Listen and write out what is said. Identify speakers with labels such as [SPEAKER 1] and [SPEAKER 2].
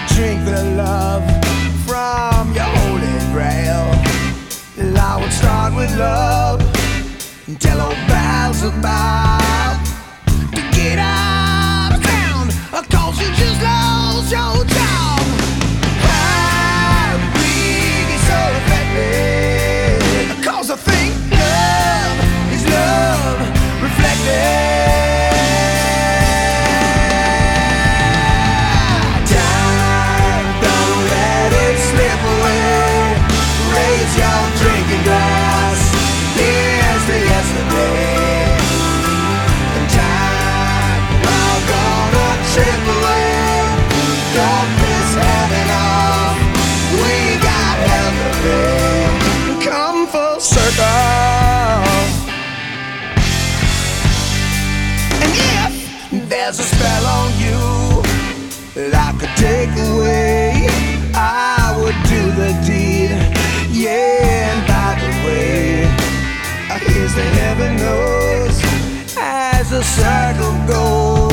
[SPEAKER 1] drink the love from your holy grail. I would start with love and tell old pals about to get out of town, 'cause you just lost your job. Heartbreak is so effective, 'cause I think love is love reflected. There's a spell on you that I could take away, I would do the deed. Yeah, and by the way, here's the heaven knows as the circle goes.